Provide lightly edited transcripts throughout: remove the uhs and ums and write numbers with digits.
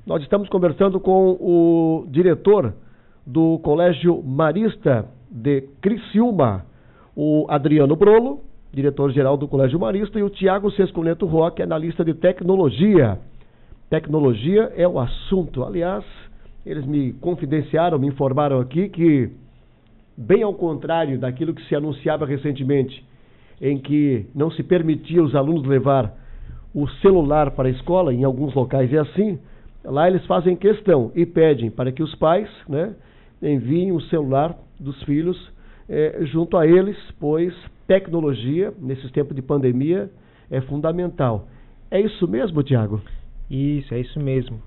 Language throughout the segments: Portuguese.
Nós estamos conversando com o diretor do Colégio Marista de Criciúma, o Adriano Brolo, diretor-geral do Colégio Marista, e o Tiago Sesconeto Roque, analista de tecnologia. Tecnologia é o assunto. Aliás, eles me confidenciaram, me informaram aqui que, bem ao contrário daquilo que se anunciava recentemente, em que não se permitia os alunos levar o celular para a escola, em alguns locais é assim, lá eles fazem questão e pedem para que os pais, né, enviem o celular dos filhos junto a eles, pois tecnologia, nesses tempos de pandemia, é fundamental. É isso mesmo, Tiago? Isso, é isso mesmo.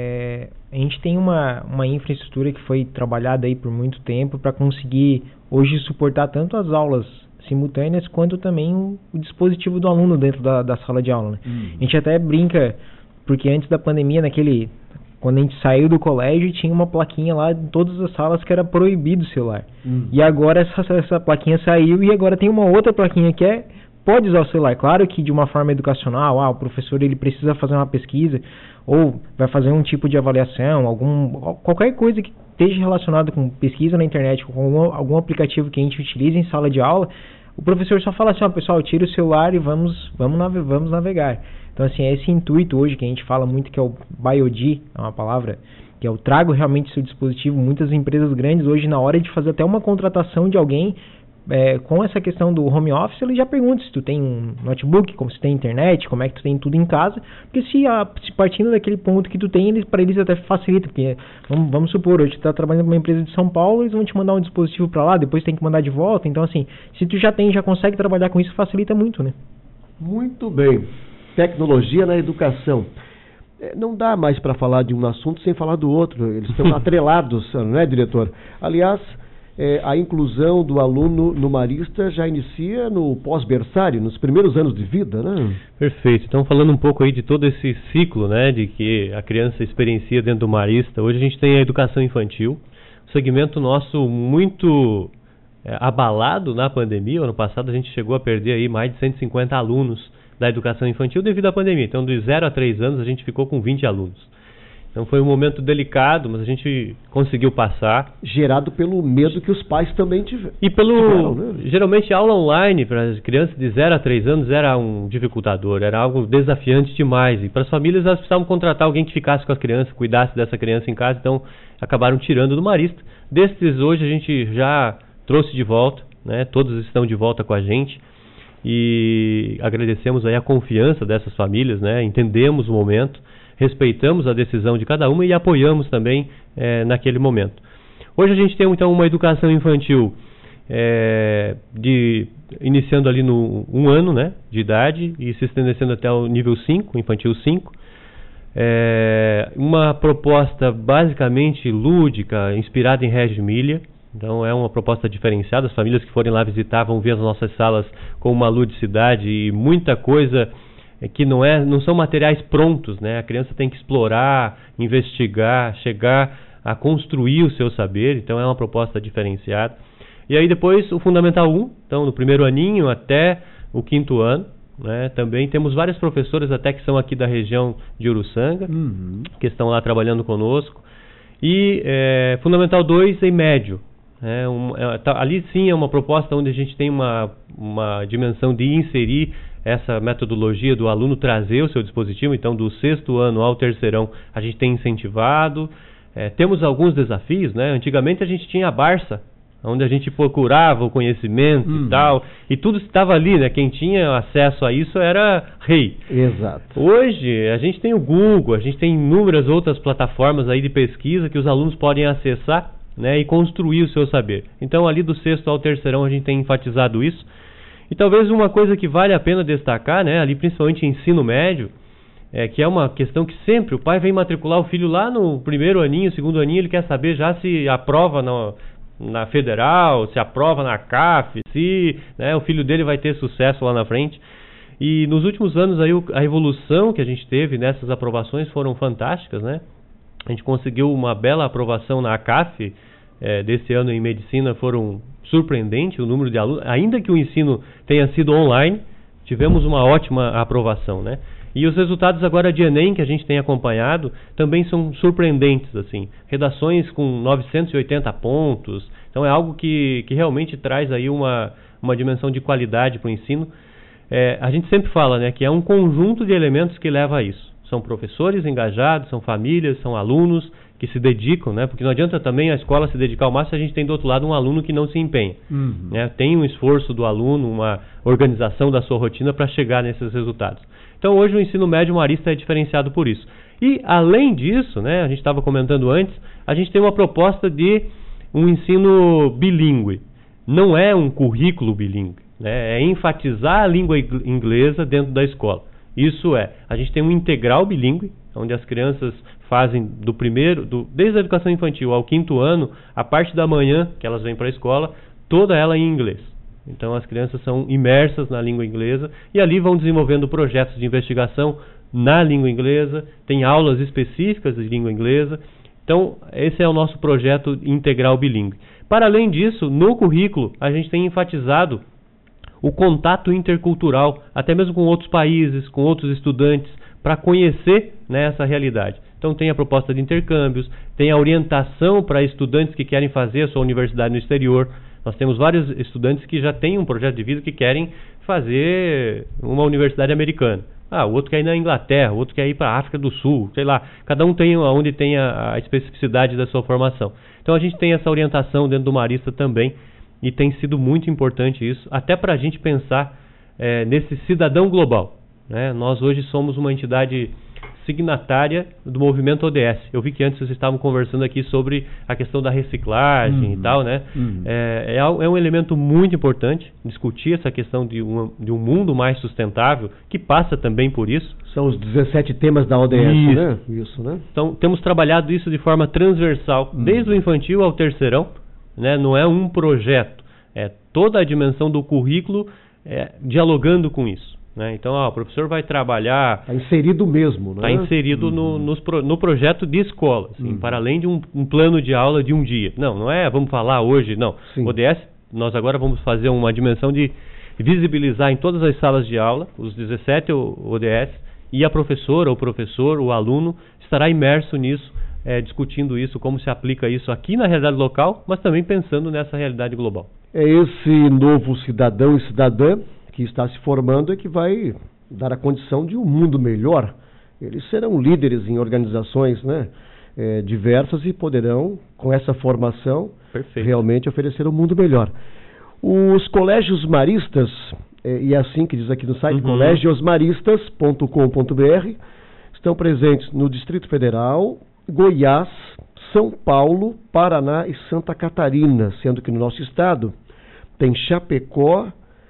A gente tem uma infraestrutura que foi trabalhada aí por muito tempo para conseguir hoje suportar tanto as aulas simultâneas quanto também o dispositivo do aluno dentro da sala de aula, né? A gente até brinca, porque antes da pandemia, quando a gente saiu do colégio, tinha uma plaquinha lá em todas as salas que era proibido o celular. E agora essa plaquinha saiu e agora tem uma outra plaquinha que pode usar o celular. Claro que de uma forma educacional, o professor ele precisa fazer uma pesquisa ou vai fazer um tipo de avaliação, qualquer coisa que esteja relacionada com pesquisa na internet, com algum aplicativo que a gente utiliza em sala de aula, o professor só fala assim, pessoal, tira o celular e vamos navegar. Então, assim, é esse intuito hoje que a gente fala muito, que é o BioD, é uma palavra, que é o trago realmente seu dispositivo. Muitas empresas grandes hoje, na hora de fazer até uma contratação de alguém, com essa questão do home office, ele já pergunta se tu tem um notebook, como se tem internet, como é que tu tem tudo em casa, porque se partindo daquele ponto que tu tem, para eles até facilita, porque vamos supor, hoje tu está trabalhando com uma empresa de São Paulo, eles vão te mandar um dispositivo para lá, depois tem que mandar de volta, então assim, se tu já consegue trabalhar com isso, facilita muito, né? Muito bem. Tecnologia na educação. Não dá mais para falar de um assunto sem falar do outro, eles estão atrelados, não é, diretor? Aliás, a inclusão do aluno no Marista já inicia no pós-berçário, nos primeiros anos de vida, né? Perfeito. Então, falando um pouco aí de todo esse ciclo, né, de que a criança experiencia dentro do Marista, hoje a gente tem a educação infantil, um segmento nosso muito abalado na pandemia. Ano passado a gente chegou a perder aí mais de 150 alunos da educação infantil devido à pandemia. Então, de 0 a 3 anos, a gente ficou com 20 alunos. Então, foi um momento delicado, mas a gente conseguiu passar. Gerado pelo medo que os pais também tiveram. E geralmente, a aula online para as crianças de 0 a 3 anos era um dificultador, era algo desafiante demais. E para as famílias, elas precisavam contratar alguém que ficasse com as crianças, cuidasse dessa criança em casa. Então, acabaram tirando do Marista. Destes, hoje, a gente já trouxe de volta, né? Todos estão de volta com a gente. E agradecemos aí a confiança dessas famílias, né? Entendemos o momento, respeitamos a decisão de cada uma e apoiamos também naquele momento. Hoje a gente tem então uma educação infantil iniciando ali no 1 ano, né, de idade e se estendendo até o nível 5, infantil 5. Uma proposta basicamente lúdica, inspirada em Reggio Emilia. Então é uma proposta diferenciada. As famílias que forem lá visitar vão ver as nossas salas com uma ludicidade e muita coisa que não são materiais prontos, né? A criança tem que explorar, investigar, chegar a construir o seu saber. Então é uma proposta diferenciada. E aí depois o Fundamental 1, então no primeiro aninho até o 5º ano, né? Também temos várias professoras até que são aqui da região de Uruçanga, que estão lá trabalhando conosco. E Fundamental 2 em médio. Ali sim é uma proposta onde a gente tem uma dimensão de inserir essa metodologia do aluno trazer o seu dispositivo. Então, do 6º ano ao 3º a gente tem incentivado. Temos alguns desafios, né? Antigamente a gente tinha a Barça, onde a gente procurava o conhecimento e tal, e tudo estava ali, né? Quem tinha acesso a isso era rei. Exato. Hoje a gente tem o Google, a gente tem inúmeras outras plataformas aí de pesquisa que os alunos podem acessar, né, e construir o seu saber. Então, ali do 6º ao 3º a gente tem enfatizado isso. E talvez uma coisa que vale a pena destacar, né, ali principalmente em ensino médio, que é uma questão que sempre o pai vem matricular o filho lá no 1º aninho, 2º aninho, ele quer saber já se aprova na Federal, se aprova na CAF, se, né, o filho dele vai ter sucesso lá na frente. E nos últimos anos aí a evolução que a gente teve nessas aprovações foram fantásticas, né? A gente conseguiu uma bela aprovação na ACAF desse ano em medicina, foram surpreendente o número de alunos, ainda que o ensino tenha sido online, tivemos uma ótima aprovação, né? E os resultados agora de Enem, que a gente tem acompanhado, também são surpreendentes, assim. Redações com 980 pontos. Então é algo que realmente traz aí uma dimensão de qualidade para o ensino. A gente sempre fala, né, que é um conjunto de elementos que leva a isso. São professores engajados, são famílias, são alunos que se dedicam, né? Porque não adianta também a escola se dedicar ao máximo se a gente tem do outro lado um aluno que não se empenha. Né? Tem um esforço do aluno, uma organização da sua rotina para chegar nesses resultados. Então hoje o ensino médio marista é diferenciado por isso. E além disso, né, a gente estava comentando antes, a gente tem uma proposta de um ensino bilíngue. Não é um currículo bilíngue, né? É enfatizar a língua inglesa dentro da escola. Isso a gente tem um integral bilíngue, onde as crianças fazem desde a educação infantil ao 5º ano, a parte da manhã que elas vêm para a escola, toda ela em inglês. Então as crianças são imersas na língua inglesa e ali vão desenvolvendo projetos de investigação na língua inglesa, tem aulas específicas de língua inglesa. Então esse é o nosso projeto integral bilíngue. Para além disso, no currículo a gente tem enfatizado o contato intercultural, até mesmo com outros países, com outros estudantes, para conhecer, né, essa realidade. Então tem a proposta de intercâmbios, tem a orientação para estudantes que querem fazer a sua universidade no exterior. Nós temos vários estudantes que já têm um projeto de vida que querem fazer uma universidade americana. O outro quer ir na Inglaterra, o outro quer ir para a África do Sul, sei lá. Cada um tem onde tem a especificidade da sua formação. Então a gente tem essa orientação dentro do Marista também, e tem sido muito importante isso, até para a gente pensar nesse cidadão global, né? Nós hoje somos uma entidade signatária do movimento ODS. Eu vi que antes vocês estavam conversando aqui sobre a questão da reciclagem e tal, né? É um elemento muito importante discutir essa questão de um mundo mais sustentável, que passa também por isso. São os 17 temas da ODS, né? Isso, né? Então, temos trabalhado isso de forma transversal, desde o infantil ao terceirão, né? Não é um projeto, é toda a dimensão do currículo dialogando com isso, né? Então o professor vai trabalhar... Está inserido mesmo, né? Está inserido no projeto de escola, assim, para além de um plano de aula de um dia. Não é vamos falar hoje, não. Sim. ODS, nós agora vamos fazer uma dimensão de visibilizar em todas as salas de aula, os 17 ODS, e a professora, o professor, o aluno estará imerso nisso, discutindo isso, como se aplica isso aqui na realidade local, mas também pensando nessa realidade global. É esse novo cidadão e cidadã que está se formando que vai dar a condição de um mundo melhor. Eles serão líderes em organizações, né, diversas e poderão, com essa formação, realmente oferecer um mundo melhor. Os colégios maristas, e é assim que diz aqui no site, colegiosmaristas.com.br, estão presentes no Distrito Federal, Goiás, São Paulo, Paraná e Santa Catarina, sendo que no nosso estado tem Chapecó,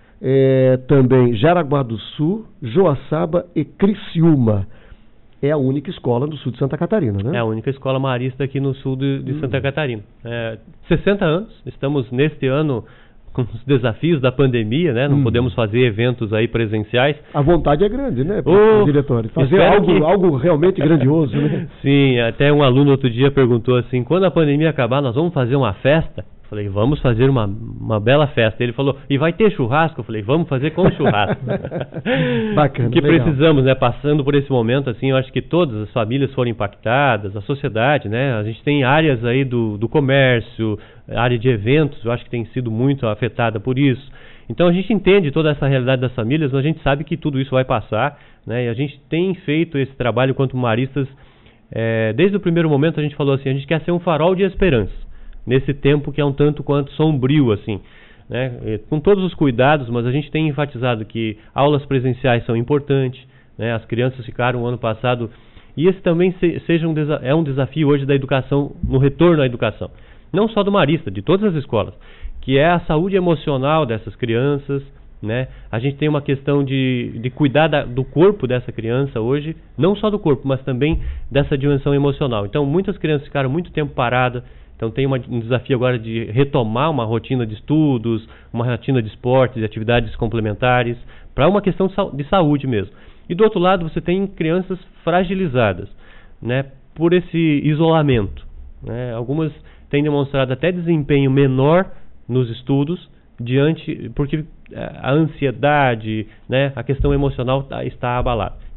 também Jaraguá do Sul, Joaçaba e Criciúma. É a única escola no sul de Santa Catarina, né? É a única escola marista aqui no sul de Santa Catarina. 60 anos, estamos neste ano com os desafios da pandemia, né? Não podemos fazer eventos aí presenciais. A vontade é grande, né, diretor? Fazer algo realmente grandioso, né? Sim, até um aluno outro dia perguntou assim, quando a pandemia acabar, nós vamos fazer uma festa? Eu falei, vamos fazer uma bela festa. Ele falou, e vai ter churrasco? Eu falei, vamos fazer com churrasco. Bacana, que legal. Precisamos, né? Passando por esse momento, assim, eu acho que todas as famílias foram impactadas, a sociedade, né? A gente tem áreas aí do comércio, área de eventos, eu acho que tem sido muito afetada por isso. Então a gente entende toda essa realidade das famílias, mas a gente sabe que tudo isso vai passar, né? E a gente tem feito esse trabalho quanto maristas, desde o primeiro momento a gente falou assim, a gente quer ser um farol de esperança nesse tempo que é um tanto quanto sombrio, assim, né? Com todos os cuidados, mas a gente tem enfatizado que aulas presenciais são importantes, né? As crianças ficaram o ano passado, e esse também é um desafio hoje da educação, no retorno à educação, não só do marista, de todas as escolas, que é a saúde emocional dessas crianças, né? A gente tem uma questão de cuidar do corpo dessa criança hoje, não só do corpo, mas também dessa dimensão emocional. Então muitas crianças ficaram muito tempo paradas. Então tem um desafio agora de retomar uma rotina de estudos, uma rotina de esportes, de atividades complementares, para uma questão de saúde mesmo. E do outro lado você tem crianças fragilizadas, né, por esse isolamento, né? Algumas têm demonstrado até desempenho menor nos estudos, porque a ansiedade, né, a questão emocional está abalada.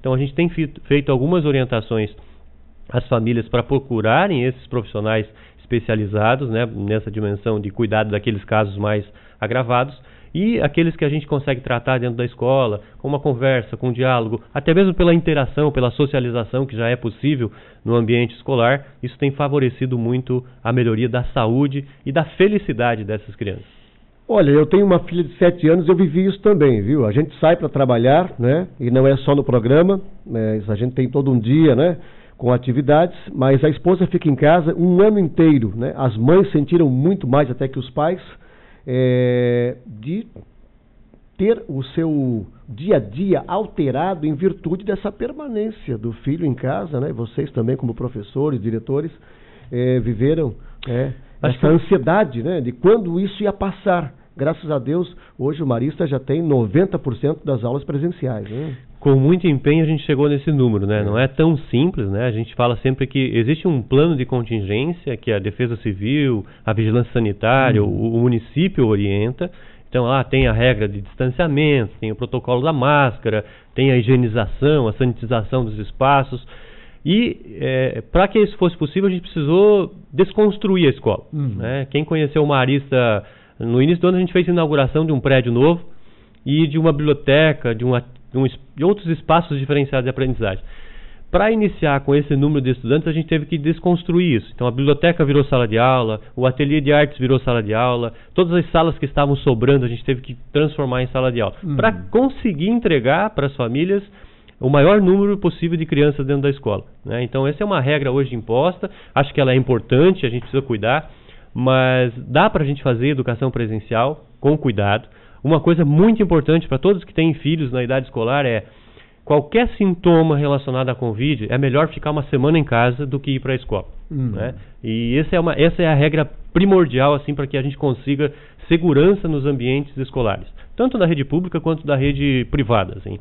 Então a gente tem feito algumas orientações às famílias para procurarem esses profissionais especializados, né, nessa dimensão de cuidado daqueles casos mais agravados, e aqueles que a gente consegue tratar dentro da escola, com uma conversa, com um diálogo, até mesmo pela interação, pela socialização que já é possível no ambiente escolar. Isso tem favorecido muito a melhoria da saúde e da felicidade dessas crianças. Olha, eu tenho uma filha de 7 anos, eu vivi isso também, viu? A gente sai para trabalhar, né? E não é só no programa, mas a gente tem todo um dia, né? Com atividades, mas a esposa fica em casa um ano inteiro, né? As mães sentiram muito mais até que os pais, de ter o seu dia a dia alterado em virtude dessa permanência do filho em casa, né? Vocês também, como professores, diretores, viveram essa ansiedade, né? De quando isso ia passar. Graças a Deus, hoje o Marista já tem 90% das aulas presenciais, né? Com muito empenho a gente chegou nesse número, né? Não é tão simples, né? A gente fala sempre que existe um plano de contingência que a Defesa Civil, a Vigilância Sanitária, o município orienta. Então lá tem a regra de distanciamento, tem o protocolo da máscara, tem a higienização, a sanitização dos espaços. E para que isso fosse possível, a gente precisou desconstruir a escola, né? Quem conheceu o Marista, no início do ano a gente fez a inauguração de um prédio novo e de uma biblioteca, de outros espaços diferenciados de aprendizagem. Para iniciar com esse número de estudantes, a gente teve que desconstruir isso. Então a biblioteca virou sala de aula, o ateliê de artes virou sala de aula, todas as salas que estavam sobrando a gente teve que transformar em sala de aula, para conseguir entregar para as famílias o maior número possível de crianças dentro da escola, né? Então essa é uma regra hoje imposta, acho que ela é importante, a gente precisa cuidar, mas dá para a gente fazer educação presencial com cuidado. Uma coisa muito importante para todos que têm filhos na idade escolar é qualquer sintoma relacionado à Covid, é melhor ficar uma semana em casa do que ir para a escola, né? E essa é a regra primordial assim, para que a gente consiga segurança nos ambientes escolares, tanto da rede pública quanto da rede privada, assim.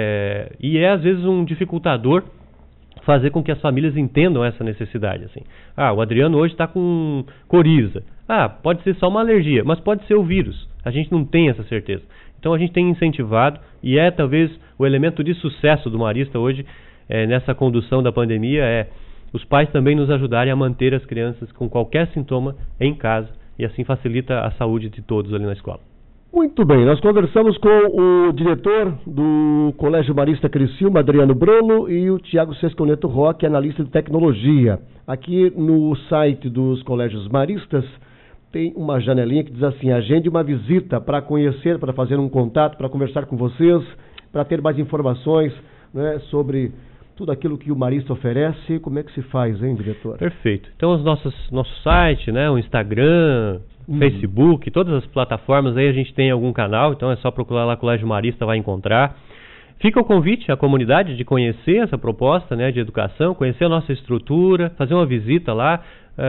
E às vezes um dificultador fazer com que as famílias entendam essa necessidade, assim. O Adriano hoje está com coriza. Pode ser só uma alergia, mas pode ser o vírus. A gente não tem essa certeza. Então a gente tem incentivado, e talvez o elemento de sucesso do Marista hoje, nessa condução da pandemia, os pais também nos ajudarem a manter as crianças com qualquer sintoma em casa, e assim facilita a saúde de todos ali na escola. Muito bem, nós conversamos com o diretor do Colégio Marista Criciúma, Adriano Brolo, e o Tiago Sesconeto Roque, analista de tecnologia. Aqui no site dos Colégios Maristas tem uma janelinha que diz assim: agende uma visita para conhecer, para fazer um contato, para conversar com vocês, para ter mais informações, né, sobre tudo aquilo que o Marista oferece. Como é que se faz, hein, diretor? Perfeito. Então nosso site, né, o Instagram, Facebook, todas as plataformas aí a gente tem algum canal, então é só procurar lá Colégio Marista, vai encontrar. Fica o convite à comunidade de conhecer essa proposta, né, de educação, conhecer a nossa estrutura, fazer uma visita lá.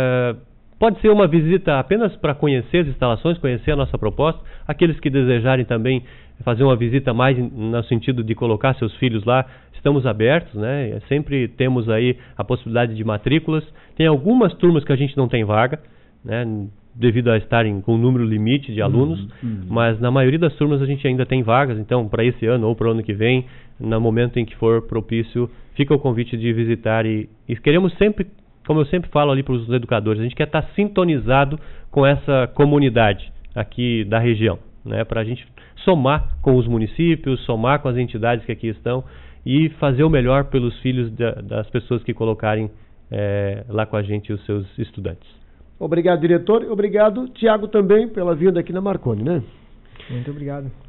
Pode ser uma visita apenas para conhecer as instalações, conhecer a nossa proposta. Aqueles que desejarem também fazer uma visita mais no sentido de colocar seus filhos lá, estamos abertos, né? Sempre temos aí a possibilidade de matrículas. Tem algumas turmas que a gente não tem vaga, né, devido a estarem com um número limite de alunos, mas na maioria das turmas a gente ainda tem vagas. Então, para esse ano ou para o ano que vem, no momento em que for propício, fica o convite de visitar e queremos sempre, como eu sempre falo ali para os educadores, a gente quer estar sintonizado com essa comunidade aqui da região, né, para a gente somar com os municípios, somar com as entidades que aqui estão e fazer o melhor pelos filhos das pessoas que colocarem lá com a gente os seus estudantes. Obrigado, diretor. Obrigado, Tiago, também pela vinda aqui na Marconi, né? Muito obrigado.